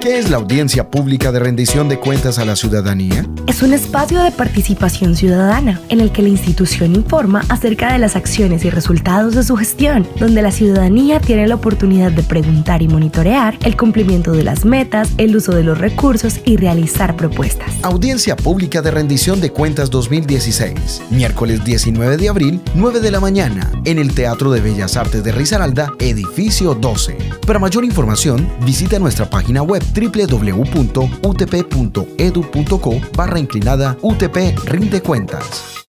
¿Qué es la audiencia pública de rendición de cuentas a la ciudadanía? Es un espacio de participación ciudadana en el que la institución informa acerca de las acciones y resultados de su gestión, donde la ciudadanía tiene la oportunidad de preguntar y monitorear el cumplimiento de las metas, el uso de los recursos y realizar propuestas. Audiencia pública de rendición de cuentas 2016, miércoles 19 de abril, 9 de la mañana, en el Teatro de Bellas Artes de Risaralda, edificio 12. Para mayor información, visita nuestra página web www.utp.edu.co/UTP Rinde Cuentas.